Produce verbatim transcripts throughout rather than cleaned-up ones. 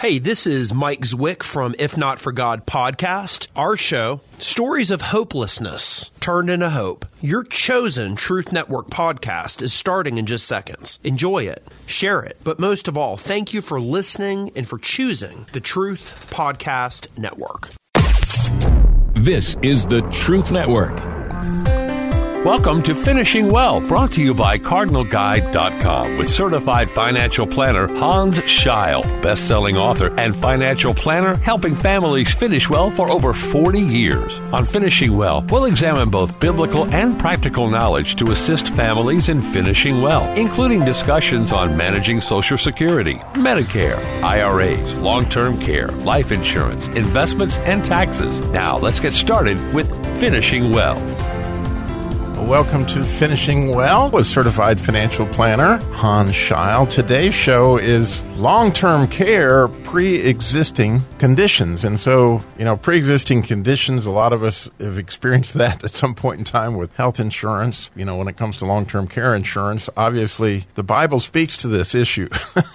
Hey, this is Mike Zwick from If Not For God podcast. Our show, stories of hopelessness turned into hope. Your chosen Truth Network podcast is starting in just seconds. Enjoy it, share it, but most of all, thank you for listening and for choosing the Truth Podcast Network. This is the Truth Network. Welcome to Finishing Well, brought to you by Cardinal Guide dot com with certified financial planner Hans Scheil, best-selling author and financial planner helping families finish well for over forty years. On Finishing Well, we'll examine both biblical and practical knowledge to assist families in finishing well, including discussions on managing Social Security, Medicare, I R As, long-term care, life insurance, investments, and taxes. Now, let's get started with Finishing Well. Welcome to Finishing Well with certified financial planner Hans Scheil. Today's show is long-term care pre-existing conditions. And so, you know, pre-existing conditions, a lot of us have experienced that at some point in time with health insurance. You know, when it comes to long-term care insurance, obviously the Bible speaks to this issue.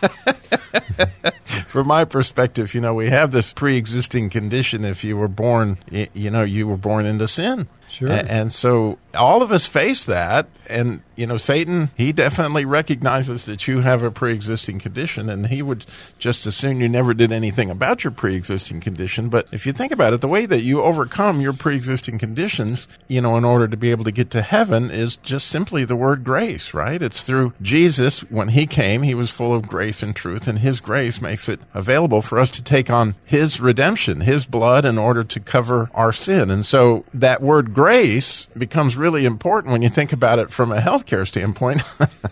From my perspective, you know, we have this pre-existing condition. If you were born, you know, you were born into sin. Sure. And so all of us face that. And, you know, Satan, he definitely recognizes that you have a pre-existing condition, and he would just as soon you never did anything about your pre-existing condition. But if you think about it, the way that you overcome your pre-existing conditions, you know, in order to be able to get to heaven is just simply the word grace, right? It's through Jesus. When he came, he was full of grace and truth, and his grace makes it available for us to take on his redemption, his blood, in order to cover our sin. And so that word grace becomes really important when you think about it from a healthcare standpoint.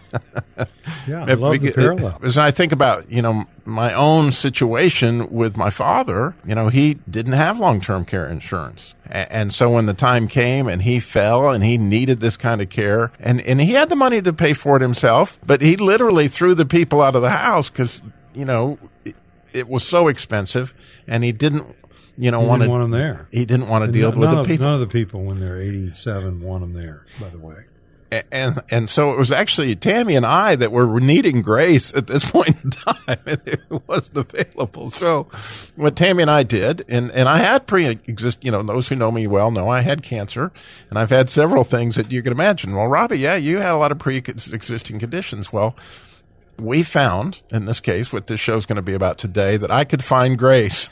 Yeah, I love the parallel. As I think about, you know, my own situation with my father, you know, he didn't have long-term care insurance. And so when the time came and he fell and he needed this kind of care, and, and he had the money to pay for it himself, but he literally threw the people out of the house because, you know, it, it was so expensive, and he didn't, you know, he want didn't want them there. He didn't want to And deal none with the of, people. None of the people when they're eighty-seven want them there, by the way. And and so it was actually Tammy and I that were needing grace at this point in time, and it wasn't available. So what Tammy and I did, and, and I had pre-exist, you know, those who know me well know I had cancer, and I've had several things that you can imagine. Well, Robbie, yeah, you had a lot of pre-existing conditions. Well, we found, in this case, what this show is going to be about today, that I could find grace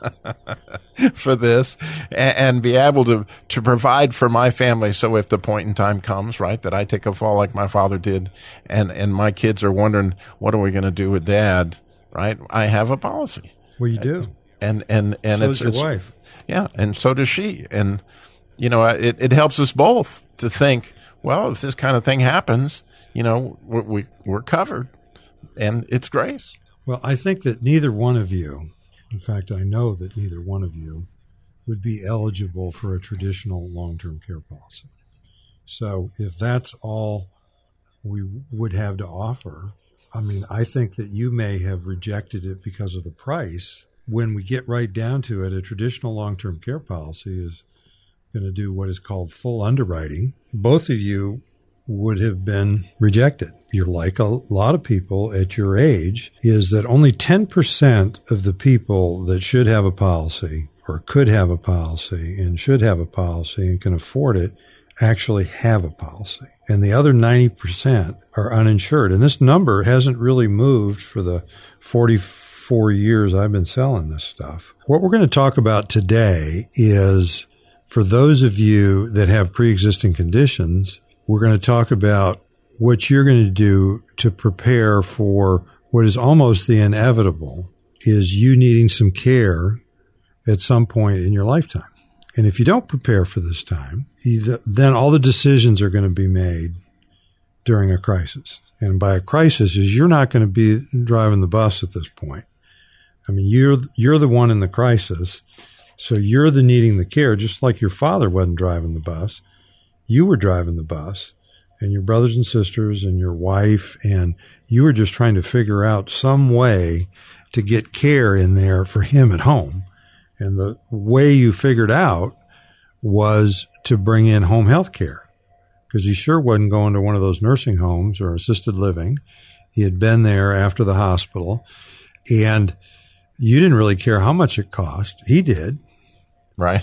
for this and, and be able to, to provide for my family. So if the point in time comes, right, that I take a fall like my father did, and, and my kids are wondering, what are we going to do with dad, right? I have a policy. Well, you do. And, and, and so it's, does your it's, wife. Yeah. And so does she. And, you know, it, it helps us both to think, well, if this kind of thing happens, you know, we, we, we're covered. And it's grace. Well, I think that neither one of you, in fact, I know that neither one of you would be eligible for a traditional long-term care policy. So if that's all we would have to offer, I mean, I think that you may have rejected it because of the price. When we get right down to it, a traditional long-term care policy is going to do what is called full underwriting. Both of you would have been rejected. You're like a lot of people at your age, is that only ten percent of the people that should have a policy or could have a policy and should have a policy and can afford it actually have a policy. And the other ninety percent are uninsured. And this number hasn't really moved for the forty-four years I've been selling this stuff. What we're going to talk about today is, for those of you that have pre-existing conditions, we're going to talk about what you're going to do to prepare for what is almost the inevitable, is you needing some care at some point in your lifetime. And if you don't prepare for this time, then all the decisions are going to be made during a crisis. And by a crisis is you're not going to be driving the bus at this point. I mean, you're you're the one in the crisis, so you're the needing the care, just like your father wasn't driving the bus. You were driving the bus, and your brothers and sisters and your wife, and you were just trying to figure out some way to get care in there for him at home. And the way you figured out was to bring in home health care, because he sure wasn't going to one of those nursing homes or assisted living. He had been there after the hospital. And you didn't really care how much it cost. He did. Right.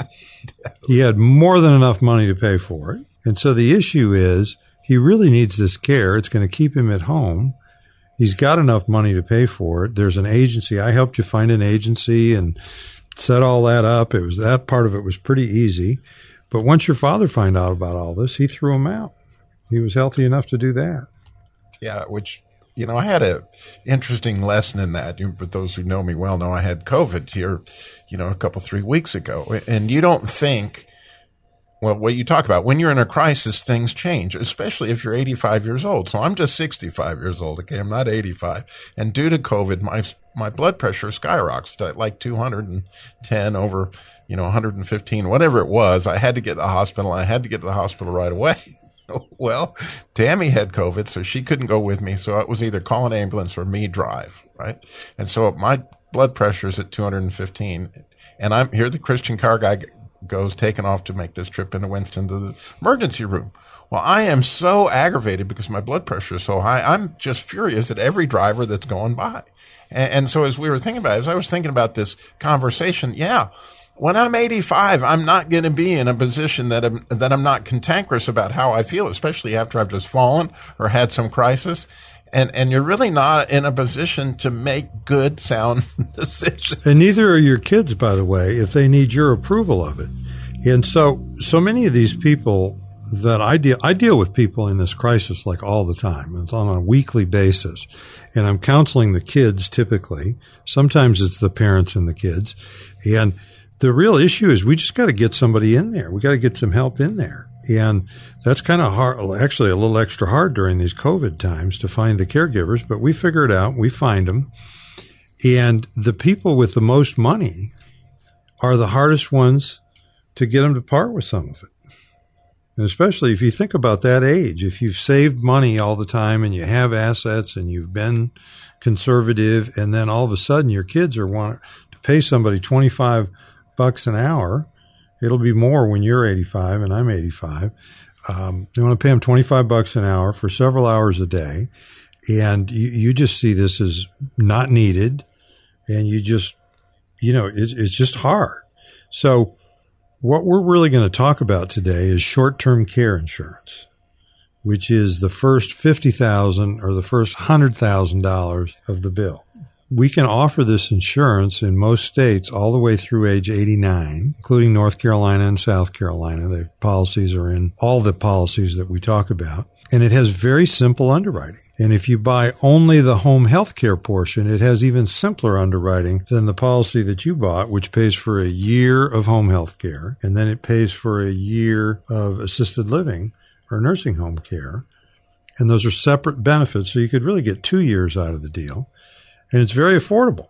He had more than enough money to pay for it. And so the issue is he really needs this care. It's going to keep him at home. He's got enough money to pay for it. There's an agency. I helped you find an agency and set all that up. It was that part of it was pretty easy. But once your father found out about all this, he threw him out. He was healthy enough to do that. Yeah, which, you know, I had a interesting lesson in that. You, for those who know me well know I had COVID here, you know, a couple, three weeks ago. And you don't think, well, what you talk about, when you're in a crisis, things change, especially if you're eighty-five years old. So I'm just sixty-five years old. Okay. I'm not eighty-five. And due to COVID, my, my blood pressure skyrocketed at like two hundred ten over, you know, one hundred fifteen, whatever it was. I had to get to the hospital. I had to get to the hospital right away. Well, Tammy had COVID, so she couldn't go with me. So it was either call an ambulance or me drive, right? And so my blood pressure is at two hundred fifteen, and I'm here. The Christian car guy goes taking off to make this trip into Winston to the emergency room. Well, I am so aggravated because my blood pressure is so high. I'm just furious at every driver that's going by. And, and so as we were thinking about it, as I was thinking about this conversation, yeah. When I'm eighty-five, I'm not going to be in a position that I'm, that I'm not cantankerous about how I feel, especially after I've just fallen or had some crisis. And, and you're really not in a position to make good, sound decisions. And neither are your kids, by the way, if they need your approval of it. And so, so many of these people that I deal, I deal with people in this crisis like all the time. It's on a weekly basis. And I'm counseling the kids typically. Sometimes it's the parents and the kids. And the real issue is we just got to get somebody in there. We got to get some help in there. And that's kind of hard, actually a little extra hard during these COVID times to find the caregivers, but we figure it out. We find them. And the people with the most money are the hardest ones to get them to part with some of it. And especially if you think about that age, if you've saved money all the time and you have assets and you've been conservative, and then all of a sudden your kids are wanting to pay somebody twenty-five bucks an hour. It'll be more when you're eighty-five and I'm eighty-five. Um, you want to pay them twenty-five bucks an hour for several hours a day. And you, you just see this as not needed. And you just, you know, it's, it's just hard. So what we're really going to talk about today is short-term care insurance, which is the first fifty thousand dollars or the first one hundred thousand dollars of the bill. We can offer this insurance in most states all the way through age eighty-nine, including North Carolina and South Carolina. The policies are in all the policies that we talk about. And it has very simple underwriting. And if you buy only the home health care portion, it has even simpler underwriting than the policy that you bought, which pays for a year of home health care, and then it pays for a year of assisted living or nursing home care. And those are separate benefits, so you could really get two years out of the deal. And it's very affordable.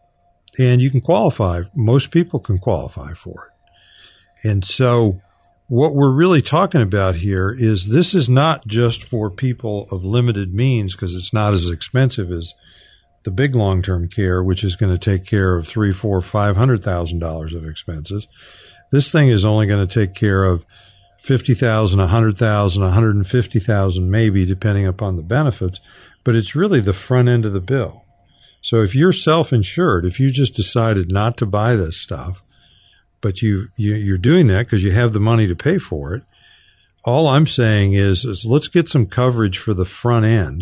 And you can qualify. Most people can qualify for it. And so what we're really talking about here is this is not just for people of limited means, because it's not as expensive as the big long-term care, which is going to take care of three, four, five hundred thousand dollars of expenses. This thing is only going to take care of fifty thousand, a hundred thousand, a hundred and fifty thousand, maybe, depending upon the benefits. But it's really the front end of the bill. So if you're self-insured, if you just decided not to buy this stuff, but you, you you're doing that because you have the money to pay for it, all I'm saying is, is let's get some coverage for the front end.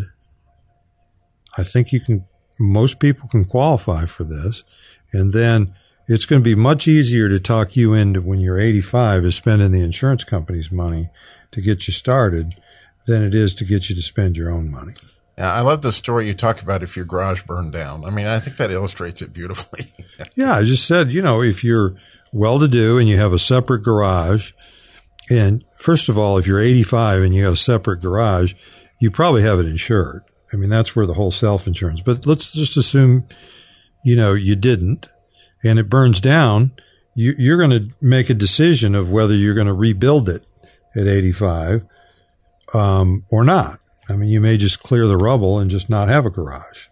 I think you can, most people can qualify for this. And then it's going to be much easier to talk you into when you're eighty-five is spending the insurance company's money to get you started than it is to get you to spend your own money. Yeah, I love the story you talk about if your garage burned down. I mean, I think that illustrates it beautifully. Yeah, I just said, you know, if you're well-to-do and you have a separate garage, and first of all, if you're eighty-five and you have a separate garage, you probably have it insured. I mean, that's where the whole self-insurance. But let's just assume, you know, you didn't, and it burns down. You, you're going to make a decision of whether you're going to rebuild it at eighty-five um, or not. I mean, you may just clear the rubble and just not have a garage.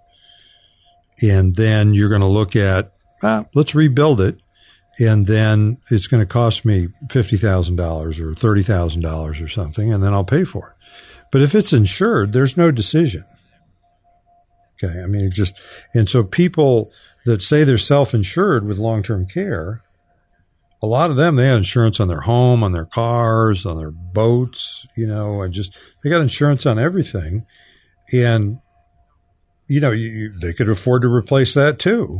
And then you're going to look at, ah, let's rebuild it. And then it's going to cost me fifty thousand dollars or thirty thousand dollars or something, and then I'll pay for it. But if it's insured, there's no decision. Okay. I mean, it just, and so people that say they're self-insured with long-term care, a lot of them, they have insurance on their home, on their cars, on their boats, you know, and just, they got insurance on everything. And, you know, you, you, they could afford to replace that too.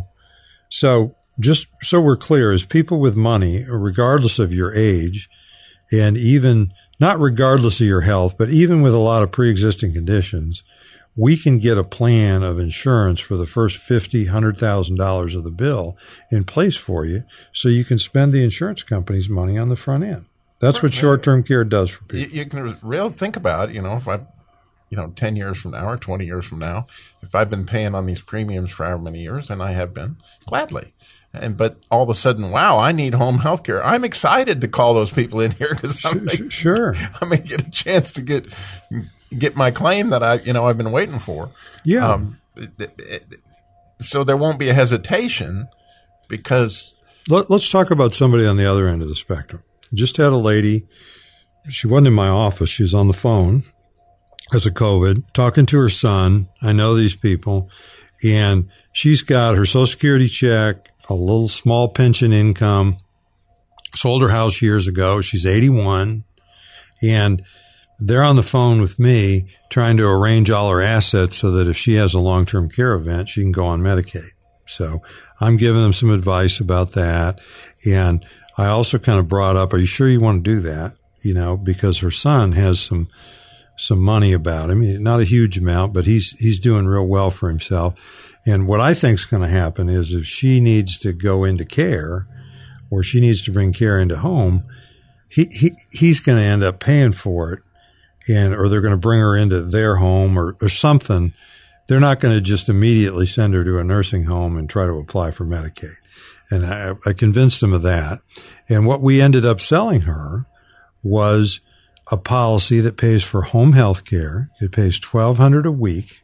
So just so we're clear, as people with money, regardless of your age, and even not regardless of your health, but even with a lot of pre-existing conditions, we can get a plan of insurance for the first fifty thousand dollars, one hundred thousand dollars of the bill in place for you so you can spend the insurance company's money on the front end. That's what short-term care does for people. You, you can really think about it, you know, if I, you know, ten years from now or twenty years from now, if I've been paying on these premiums for however many years, and I have been, gladly. And but all of a sudden, wow, I need home health care. I'm excited to call those people in here because I'm sure, sure. I may get a chance to get get my claim that I, you know, I've been waiting for. Yeah. Um, it, it, it, so there won't be a hesitation because. Let, let's talk about somebody on the other end of the spectrum. Just had a lady. She wasn't in my office. She was on the phone as a COVID, talking to her son. I know these people, and she's got her Social Security check, a little small pension income, sold her house years ago. She's eighty-one, and they're on the phone with me trying to arrange all her assets so that if she has a long-term care event, she can go on Medicaid. So I'm giving them some advice about that. And I also kind of brought up, are you sure you want to do that? You know, because her son has some some money about him, not a huge amount, but he's he's doing real well for himself. And what I think is going to happen is if she needs to go into care or she needs to bring care into home, he, he he's going to end up paying for it, and or they're going to bring her into their home or, or something. They're not going to just immediately send her to a nursing home and try to apply for Medicaid. And I, I convinced him of that. And what we ended up selling her was a policy that pays for home health care. It pays twelve hundred dollars a week,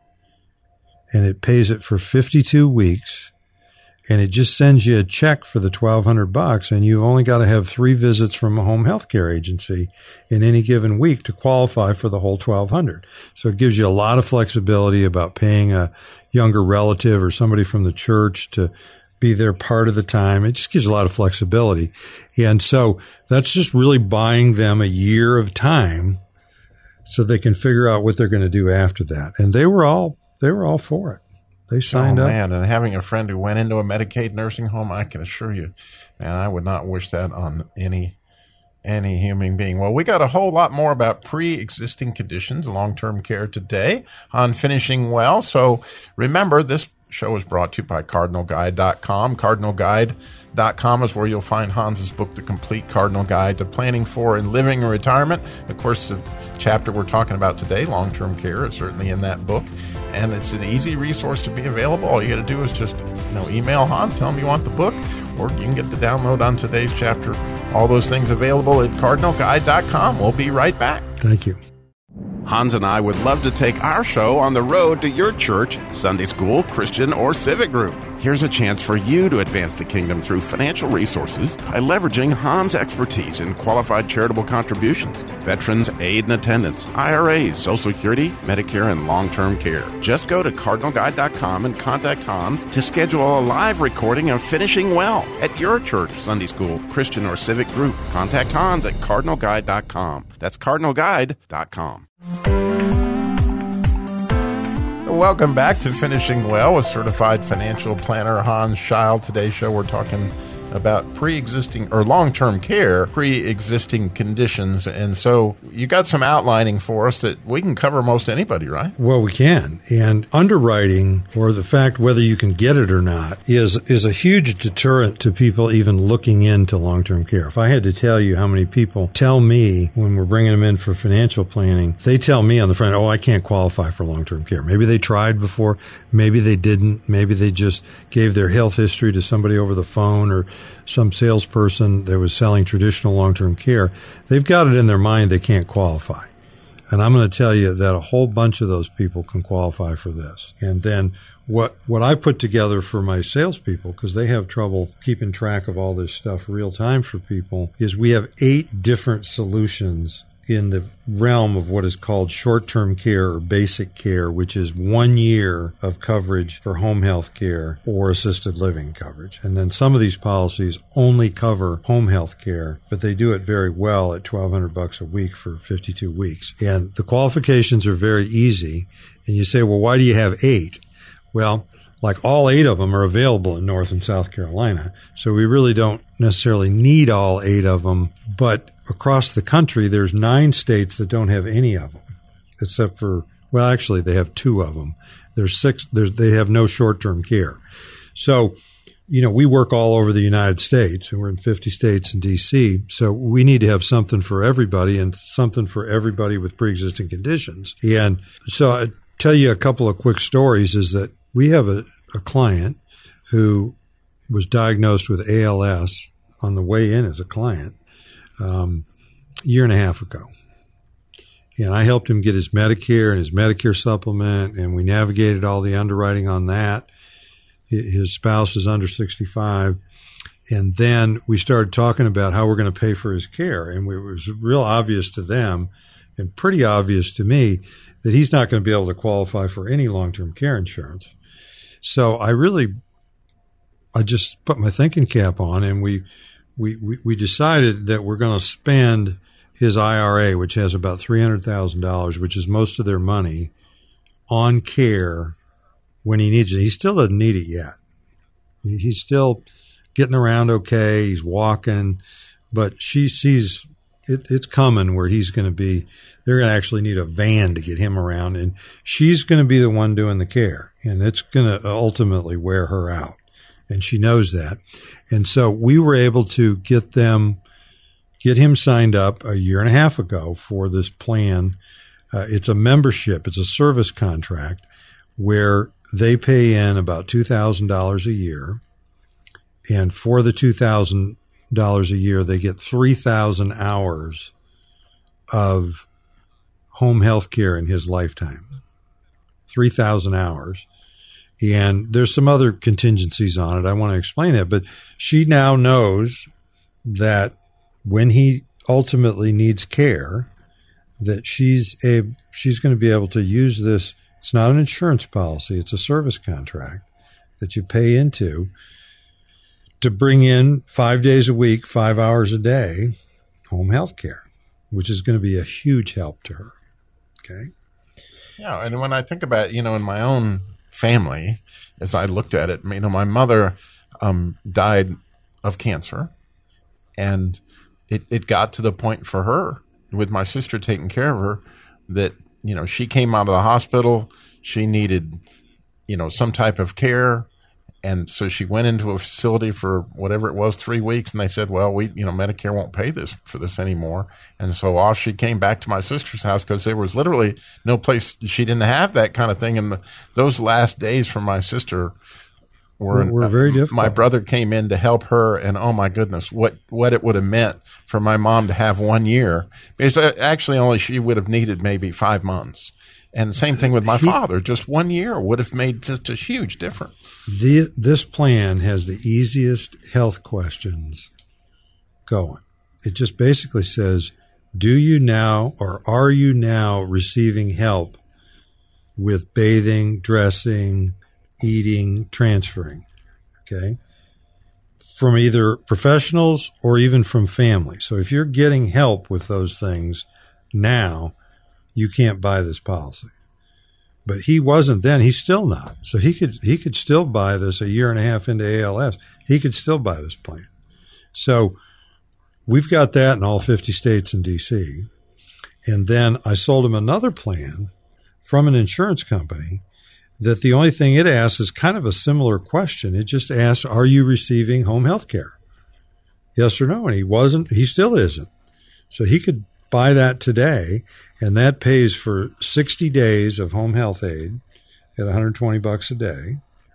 and it pays it for fifty-two weeks, and it just sends you a check for the twelve hundred bucks, and you've only got to have three visits from a home health care agency in any given week to qualify for the whole twelve hundred. So it gives you a lot of flexibility about paying a younger relative or somebody from the church to be there part of the time. It just gives a lot of flexibility. And so that's just really buying them a year of time so they can figure out what they're going to do after that. And they were all, they were all for it. They signed oh, up. Man, and having a friend who went into a Medicaid nursing home, I can assure you, man, I would not wish that on any any human being. Well, we got a whole lot more about pre-existing conditions, long-term care today on Finishing Well. So remember, this show is brought to you by Cardinal Guide dot com. Cardinal Guide dot com is where you'll find Hans's book, The Complete Cardinal Guide to Planning for and Living in Retirement. Of course, the chapter we're talking about today, long-term care, is certainly in that book. And it's an easy resource to be available. All you got to do is just you know, email Hans, tell him you want the book, or you can get the download on today's chapter. All those things available at Cardinal Guide dot com. We'll be right back. Thank you. Hans and I would love to take our show on the road to your church, Sunday school, Christian, or civic group. Here's a chance for you to advance the kingdom through financial resources by leveraging Hans' expertise in qualified charitable contributions, veterans aid and attendance, I R As, Social Security, Medicare, and long-term care. Just go to Cardinal Guide dot com and contact Hans to schedule a live recording of Finishing Well at your church, Sunday school, Christian, or civic group. Contact Hans at Cardinal Guide dot com. That's Cardinal Guide dot com. Welcome back to Finishing Well with certified financial planner Hans Scheil. Today's show we're talking about pre-existing or long-term care, pre-existing conditions. And so you got some outlining for us that we can cover most anybody, right? Well, we can. And underwriting, or the fact whether you can get it or not, is is a huge deterrent to people even looking into long-term care. If I had to tell you how many people tell me when we're bringing them in for financial planning, they tell me on the front, oh, I can't qualify for long-term care. Maybe they tried before, maybe they didn't, maybe they just gave their health history to somebody over the phone or some salesperson that was selling traditional long-term care. They've got it in their mind they can't qualify. And I'm going to tell you that a whole bunch of those people can qualify for this. And then what what I put together for my salespeople, because they have trouble keeping track of all this stuff real time for people, is we have eight different solutions in the realm of what is called short-term care or basic care, which is one year of coverage for home health care or assisted living coverage. And then some of these policies only cover home health care, but they do it very well at twelve hundred bucks a week for fifty-two weeks. And the qualifications are very easy. And you say, well, why do you have eight? Well, like all eight of them are available in North and South Carolina. So we really don't necessarily need all eight of them. But across the country, there's nine states that don't have any of them, except for, well, actually, they have two of them. There's six, there's, they have no short-term care. So, you know, we work all over the United States, and we're in fifty states and D C, so we need to have something for everybody and something for everybody with pre-existing conditions. And so I tell you a couple of quick stories is that we have a, a client who was diagnosed with A L S on the way in as a client um, a year and a half ago. And I helped him get his Medicare and his Medicare supplement, and we navigated all the underwriting on that. His spouse is under sixty-five. And then we started talking about how we're going to pay for his care. And it was real obvious to them and pretty obvious to me that he's not going to be able to qualify for any long-term care insurance. So I really, I just put my thinking cap on, and we, we, we, we decided that we're going to spend his I R A, which has about three hundred thousand dollars, which is most of their money, on care when he needs it. He still doesn't need it yet. He's still getting around okay. He's walking, but she sees it, it's coming where he's going to be, they're going to actually need a van to get him around, and she's going to be the one doing the care, and it's going to ultimately wear her out, and she knows that. And so we were able to get them, get him signed up a year and a half ago for this plan. Uh, it's a membership, it's a service contract where they pay in about two thousand dollars a year, and for the two thousand dollars a year, they get three thousand hours of home health care in his lifetime. three thousand hours. And there's some other contingencies on it. I want to explain that. But she now knows that when he ultimately needs care, that she's a, she's going to be able to use this. It's not an insurance policy. It's a service contract that you pay into to bring in five days a week, five hours a day, home health care, which is going to be a huge help to her. Okay. Yeah. And when I think about, you know, in my own family, as I looked at it, you know, my mother um, died of cancer, and it, it got to the point for her, with my sister taking care of her, that, you know, she came out of the hospital, she needed, you know, some type of care. And so she went into a facility for whatever it was, three weeks. And they said, well, we, you know, Medicare won't pay this for this anymore. And so off she came back to my sister's house, because there was literally no place. She didn't have that kind of thing. And the, those last days for my sister were, were very difficult. My brother came in to help her, and oh my goodness, what, what it would have meant for my mom to have one year. Because actually only she would have needed maybe five months. And same thing with my he, father. Just one year would have made just a huge difference. The, this plan has the easiest health questions going. It just basically says, do you now, or are you now receiving help with bathing, dressing, eating, transferring? Okay. From either professionals or even from family. So if you're getting help with those things now, you can't buy this policy. But he wasn't then. He's still not. So he could he could still buy this a year and a half into A L S. He could still buy this plan. So we've got that in all fifty states and D C. And then I sold him another plan from an insurance company that the only thing it asks is kind of a similar question. It just asks, are you receiving home health care? Yes or no? And he wasn't. He still isn't. So he could buy that today, and that pays for sixty days of home health aid at one hundred twenty bucks a day.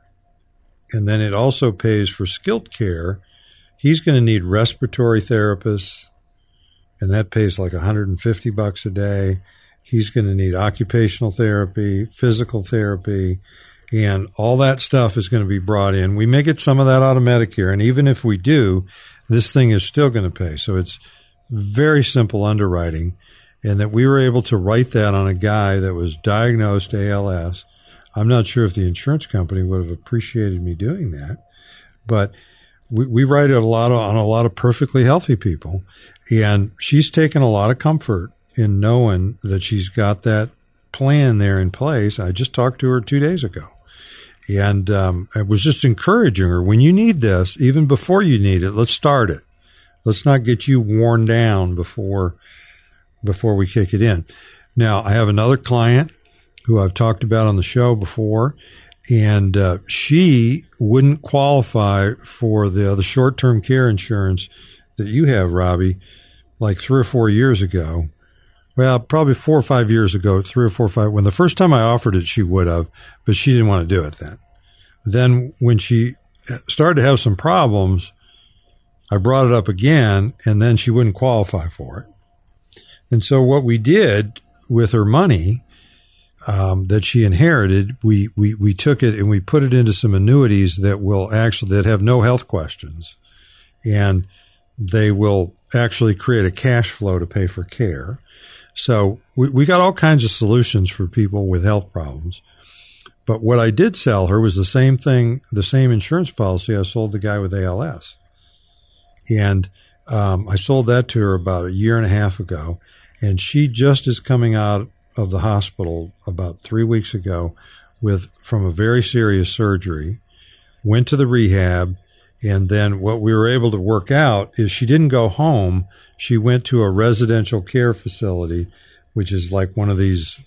And then it also pays for skilled care. He's going to need respiratory therapists, and that pays like one hundred fifty bucks a day. He's going to need occupational therapy, physical therapy, and all that stuff is going to be brought in. We may get some of that out of Medicare, and even if we do, this thing is still going to pay. So it's very simple underwriting. and that we were able to write that on a guy that was diagnosed A L S. I'm not sure if the insurance company would have appreciated me doing that, but we, we write it a lot of, on a lot of perfectly healthy people, and she's taken a lot of comfort in knowing that she's got that plan there in place. I just talked to her two days ago, and um, I was just encouraging her, when you need this, even before you need it, let's start it. Let's not get you worn down before before we kick it in. Now, I have another client who I've talked about on the show before, and uh, she wouldn't qualify for the, the short-term care insurance that you have, Robbie, like three or four years ago. Well, probably four or five years ago, three or four or five. When the first time I offered it, she would have, but she didn't want to do it then. Then when she started to have some problems, I brought it up again, and then she wouldn't qualify for it. And so what we did with her money um, that she inherited, we, we, we took it and we put it into some annuities that will actually, that have no health questions. And they will actually create a cash flow to pay for care. So we, we got all kinds of solutions for people with health problems. But what I did sell her was the same thing, the same insurance policy I sold the guy with A L S. And um, I sold that to her about a year and a half ago. And she just is coming out of the hospital about three weeks ago with from a very serious surgery, went to the rehab. And then what we were able to work out is she didn't go home. She went to a residential care facility, which is like one of these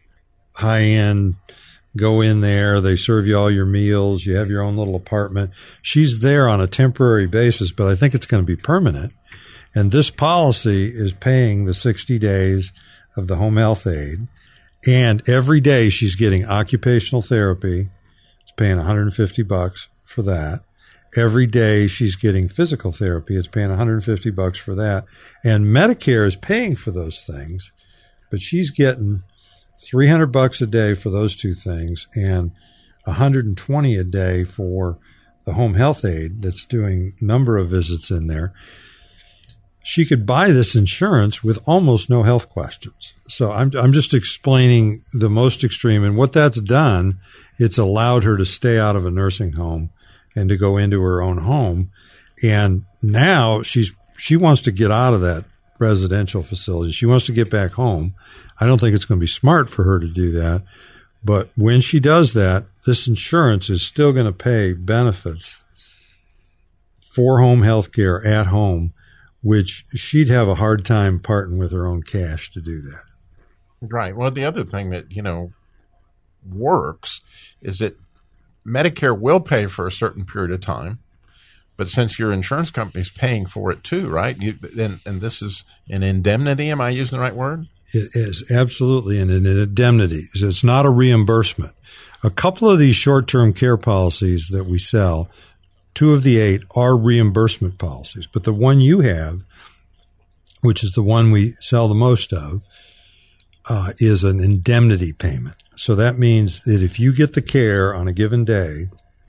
high-end, go in there, they serve you all your meals, you have your own little apartment. She's there on a temporary basis, but I think it's going to be permanent. And this policy is paying the sixty days of the home health aid. And every day she's getting occupational therapy. It's paying one hundred fifty bucks for that. Every day she's getting physical therapy. It's paying one hundred fifty bucks for that. And Medicare is paying for those things, but she's getting three hundred bucks a day for those two things and one hundred twenty a day for the home health aid that's doing a number of visits in there. She could buy this insurance with almost no health questions. So I'm, I'm just explaining the most extreme. And what that's done, it's allowed her to stay out of a nursing home and to go into her own home. And now she's, she wants to get out of that residential facility. She wants to get back home. I don't think it's going to be smart for her to do that. But when she does that, this insurance is still going to pay benefits for home health care at home, which she'd have a hard time parting with her own cash to do that. Right. Well, the other thing that, you know, works is that Medicare will pay for a certain period of time, but since your insurance company's paying for it too, right? You, and, and this is an indemnity. Am I using the right word? It is absolutely an, an indemnity. It's not a reimbursement. A couple of these short-term care policies that we sell, two of the eight are reimbursement policies, but the one you have, which is the one we sell the most of, uh, is an indemnity payment. So that means that if you get the care on a given day,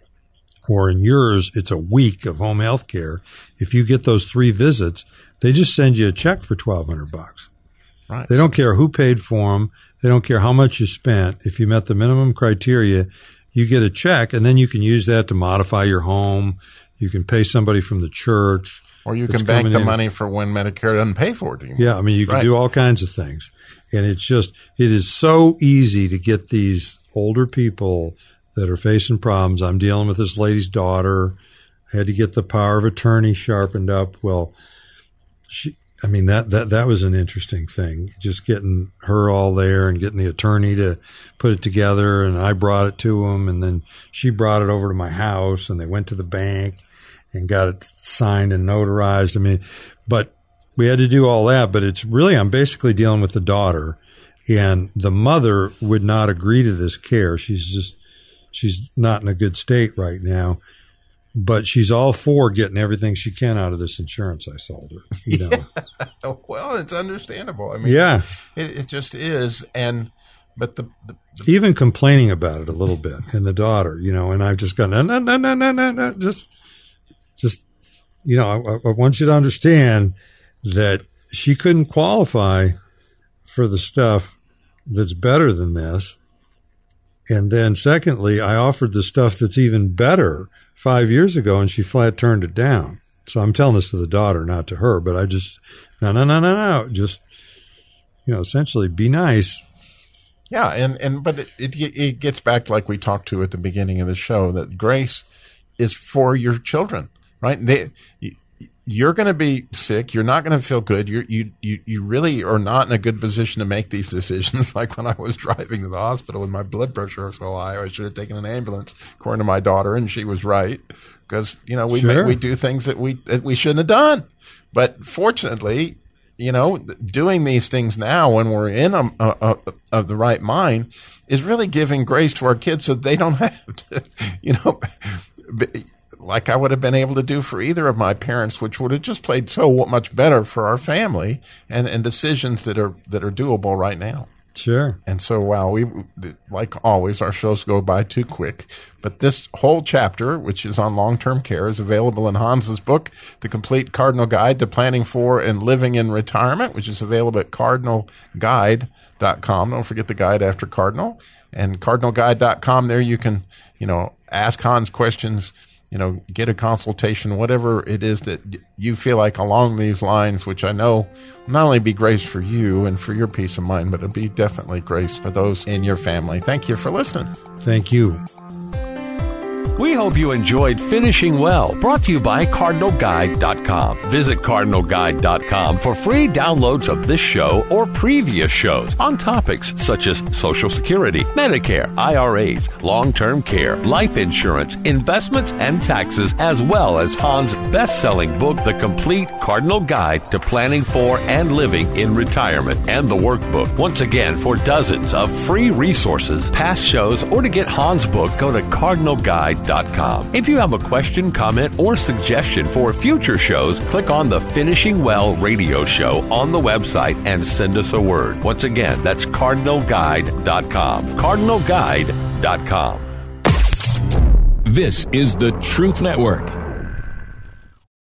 or in yours, it's a week of home health care, if you get those three visits, they just send you a check for twelve hundred bucks. Right. They don't care who paid for them. They don't care how much you spent. If you met the minimum criteria, you get a check, and then you can use that to modify your home. You can pay somebody from the church. Or you can bank the in. money for when Medicare doesn't pay for it anymore. Yeah, I mean, you can right. do all kinds of things. And it's just, it is so easy to get these older people that are facing problems. I'm dealing with this lady's daughter. I had to get the power of attorney sharpened up. Well, she, I mean, that, that, that was an interesting thing, just getting her all there and getting the attorney to put it together. And I brought it to him, and then she brought it over to my house, and they went to the bank and got it signed and notarized. I mean, but we had to do all that, but it's really, I'm basically dealing with the daughter, and the mother would not agree to this care. She's just, she's not in a good state right now. But she's all for getting everything she can out of this insurance I sold her. You know. Yeah. Well, it's understandable. I mean, yeah, it, it just is. And but the, the, the even complaining about it a little bit, and the daughter, you know, and I've just gone no, no, no, no, no, no, no, just, just, you know, I, I want you to understand that she couldn't qualify for the stuff that's better than this. And then secondly, I offered the stuff that's even better five years ago, and she flat turned it down. So I'm telling this to the daughter, not to her, but I just, no, no, no, no, no. Just, you know, essentially be nice. Yeah. And, and, but it, it, it gets back to like we talked to at the beginning of the show, that grace is for your children, right? They, you're going to be sick. You're not going to feel good. You're, you, you, you really are not in a good position to make these decisions. Like when I was driving to the hospital with my blood pressure so high, I should have taken an ambulance, according to my daughter, and she was right. Because, you know, we Sure. make, we do things that we that we shouldn't have done. But fortunately, you know, doing these things now when we're in a, a, a, of the right mind is really giving grace to our kids so they don't have to, you know, like I would have been able to do for either of my parents, which would have just played so much better for our family and, and decisions that are that are doable right now. Sure. And so, wow, we, like always, our shows go by too quick. But this whole chapter, which is on long-term care, is available in Hans's book, The Complete Cardinal Guide to Planning for and Living in Retirement, which is available at cardinal guide dot com. Don't forget the guide after Cardinal. And cardinal guide dot com, there you can, you know, ask Hans questions, you know, get a consultation, whatever it is that you feel like along these lines, which I know will not only be grace for you and for your peace of mind, but it'll be definitely grace for those in your family. Thank you for listening. Thank you. We hope you enjoyed Finishing Well, brought to you by cardinal guide dot com. Visit cardinal guide dot com for free downloads of this show or previous shows on topics such as Social Security, Medicare, I R As, long-term care, life insurance, investments, and taxes, as well as Hans' best-selling book, The Complete Cardinal Guide to Planning for and Living in Retirement, and the workbook. Once again, for dozens of free resources, past shows, or to get Hans' book, go to cardinal guide dot com. If you have a question, comment, or suggestion for future shows, click on the Finishing Well radio show on the website and send us a word. Once again, that's cardinal guide dot com. cardinal guide dot com. This is the Truth Network.